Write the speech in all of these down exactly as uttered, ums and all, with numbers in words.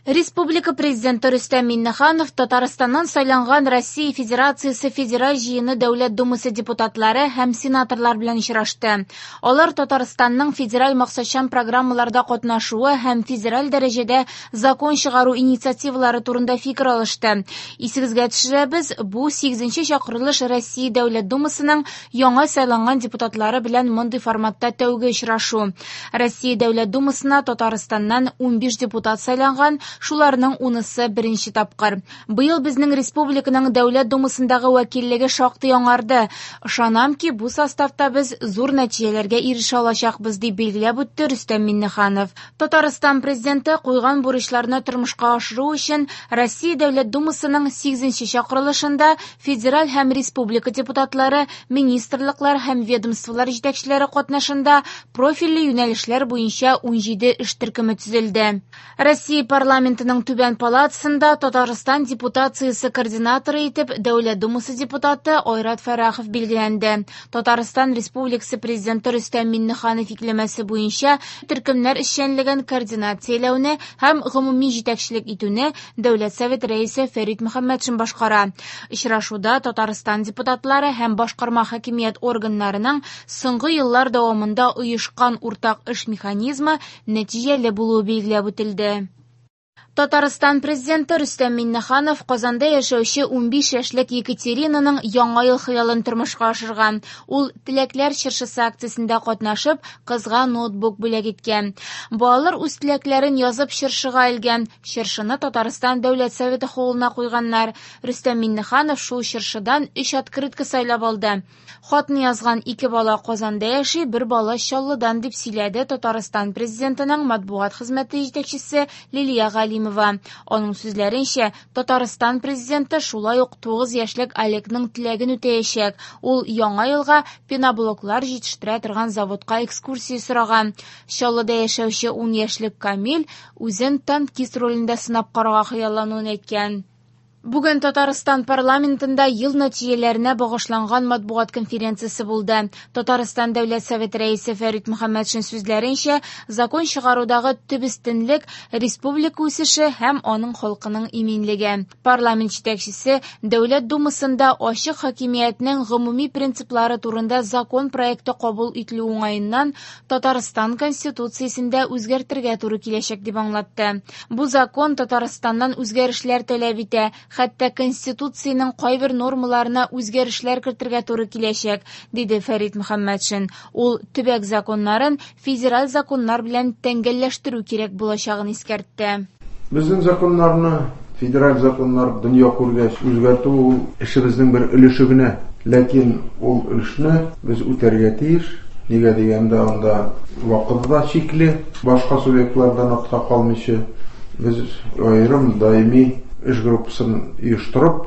Республика президенты Рустам Минниханов Татарстаннан сайланган Россия Федерациясы Федераль җыены Дәүләт Думасы депутатлары һәм сенаторлар белән очрашты. Алар Татарстанның федераль максатчан программаларда катнашуы һәм федераль дәрәҗәдә закон чыгару инициативалары турында фикер алышты. Исегезгә төшерәбез, бу сигезенче чакырылыш Россия Дәүләт Думасының яңа сайланган депутатлары белән мондый форматта тәүге очрашу. Россия Дәүләт Думасына Татарстаннан ун биш депутат сайланган. Шуларның унысы беренче тапкыр. Быел безнең республиканың Дәүләт Думасындагы вәкиллеге шактый яңарды. Ышанам ки, бу составта без зур нәтиҗәләргә ирешә алачакбыз, дип билгеләп үтте Рустам Минниханов. Татарстан президенты куйган бурычларны тормышка ашыру өчен Россия Дәүләт Думасының сигезенче чакырылышында федераль һәм республика депутатлары, министрлыклар һәм ведомстволар җитәкчеләре катнашында профильле юнәлешләр буенча ун җиде эш төркеме төзелде. Россия парламентының Түбән палатасында Татарстан депутациясы координаторы итеп Дәүләт Думасы депутаты Айрат Фәрахов билгеләнде. Татарстан Республикасы президенты Рустам Минниханов иклемәсе буенча төркемнәр эшчәнлеген координацияләүне һәм гомуми җитәкчелек итүне Дәүләт Совет рәисе Фәрит Мөхәммәтшин башкара. Очрашуда Татарстан депутатлары һәм башкарма хакимият органнарының соңгы еллар дәвамында оешкан уртак эш механизмы нәтиҗәле булуы билгеләп үтелде. Татарстан президенты Рустам Минниханов Казанда яшәүче ун биш яшьлек Екатеринаның яңа ел хыялын тормышка ашырган. Ул теләкләр чыршысы акциясендә катнашып, кызга ноутбук бүләк иткән. Балалар үз теләкләрен язып чыршыга элгән. Чыршыны Татарстан Дәүләт Советы холына куйганнар. Рустам Минниханов шул чыршыдан өч открытка сайлап алды. Хатны язган ике бала Казанда яши, бер бала Чаллыдан, дип сөйләде Татарстан президентының матбугат хезмәте җитәкчесе Лилия Галимова. Аның сүзләренчә, Татарстан президенты шулай ук тугыз яшьлек Олекның теләген үтәячәк. Ул яңа елга пеноблоклар җитештерә торган заводка экскурсия сораган. Чаллыда яшәүче ун яшьлек Камил үзен танкист ролендә сынап карарга хыяллануын әйткән. Бүген Татарстан парламентында ел нәтиҗәләренә багышланган матбугат конференциясе булды. Татарстан Дәүләт Совет рәисе Фәрит Мөхәммәтшин сүзләренчә, закон чыгарудагы төп өстенлек республика үсеше һәм аның халкының иминлеге. Парламент җитәкчесе Дәүләт Думасында ачык хакимиятнең гомуми принциплары турында закон проекты кабул ителү уңаеннан Татарстан конституциясендә үзгәртергә туры киләчәк, дип аңлатты. Бу закон Татарстаннан үзгәрешләр таләп итә. Хәтта Конституциянең кайбер нормаларына үзгәрешләр кертергә туры киләчәк, диде Фәрит Мөхәммәтшин. Ул төбәк законнарын федераль законнар белән тәңгәлләштерү кирәк булачагын искәртте. Безнең законнарны федераль законнар дөнья күргәч үзгәртү ул эшебезнең бер өлеше генә, ләкин ул өлешне без үтәргә тиеш. Нигә дигәндә, анда вакыт да чикле, башка субъектлардан артка калмыйча, без аерым даими эш группасын оештырып,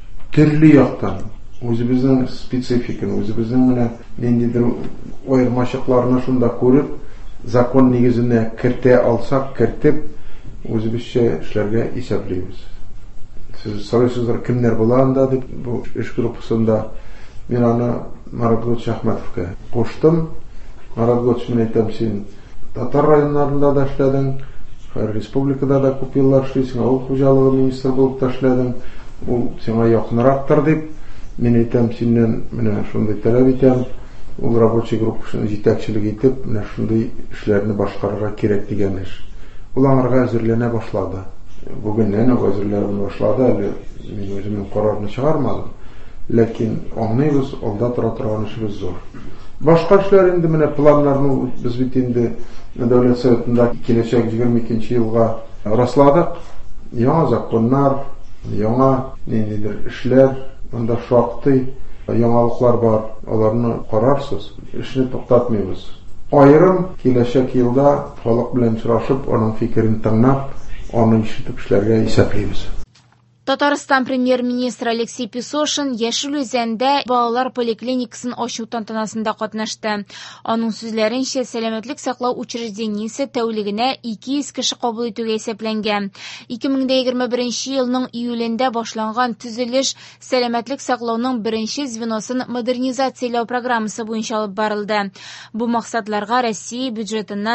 төрле яктан үзебезнең спецификаны, үзебезнең менә ниндидер аермачыкларны шунда күреп, закон нигезенә кертә алсак, кертеп, үзебезчә эшләргә исәплибез. Сез сорыйсыздар, кемнәр була анда дип, бу эш группасында мин аны Маратгот Шәхмәтовка куштым. Маратгот, мен әйтәм, син татар районнарында да эшләдең, республикада да күп еллар эшлисең, авыл хуҗалыгы министры булып та эшләдең. Ул сиңа якынрактыр дип, мин әйтәм, синнән менә шундый таләп итәм, ул рабочий группасын җитәкчелек итеп, менә шундый эшләрне башкарырга кирәк дигән эш. Ул аңарга әзерләнә башлады. Бүгеннән үк әзерләнә башлады, әле мин үземнең карарны чыгармадым. Ләкин аңлыйбыз, алда тора торган эшебез зур. Башка эшләр инде менә планнарны без бит инде Дәүләт Советында киләчәк егерме икенче елга расладык. Яңа законнар, яңа ниндидер эшләр, анда шактый яңалыклар бар. Аларны карарсыз, эшне туктатмыйбыз. Аерым киләчәк елда халык белән очрашып, аның фикерен тыңлап, аны ишетеп эшләргә исәплибез. Татарстан премьер-министры Алексей Песошин Яшел Үзәндә балалар поликлиникасын ачу тантанасында катнашты. Аның сүзләренчә, сәламәтлек саклау учреждениесе тәүлегенә ике йөз кеше кабул итүгә исәпләнгән. ике мең егерме беренче елның июлендә башланган төзелеш сәламәтлек саклауның беренче звеносын модернизацияләү программасы буенча алып барылды. Бу максатларга Россия бюджетыннан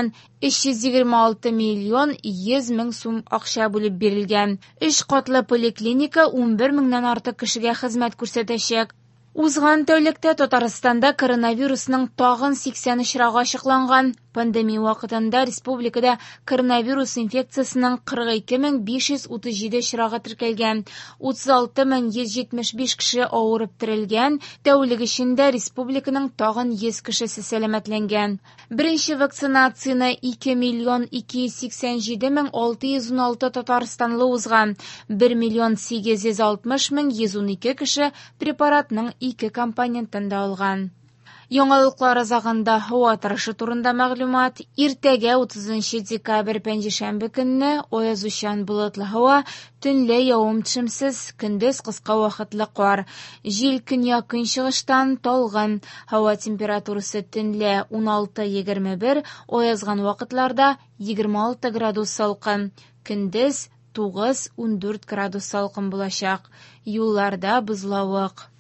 өч йөз егерме алты миллион йөз мең сум акча бүлеп бирелгән. Өч катлы поликлиника ун бер меңнән артык кешегә хезмәт күрсәтәчәк. Узган тәүлектә Татарстанда коронавирусның тагын сиксән очрагы ачыкланган. Пандемия вакытында республикада коронавирус инфекциясының кырык ике мең биш йөз утыз җиде очрагы теркәлгән. утыз алты мең йөз җитмеш биш кеше авырып терелгән. Тәүлек эчендә республиканың тагын йөз кешесе сәламәтләнгән. Беренче вакцинацияны ике миллион ике йөз сиксән җиде мең алты йөз ун алты татарстанлы узган. бер миллион сигез йөз алтмыш мең йөз ун ике кеше препаратның ике компонентын да алган. Яңалыклар азагында һава торышы турында мәгълүмат. Иртәгә утызынчы декабрь пәнҗешәмбе көнне аязучан болытлы һава, төнлә явым-төшемсез, көндез кыска вакытлы кар. Җил көньяк-көнчыгыштан талгын. Һава температурасы төнлә ун алты егерме бер, аязган вакытларда егерме алты градус салкын. Көндез тугыз ун дүрт градус салкын булачак. Юлларда бозлавык.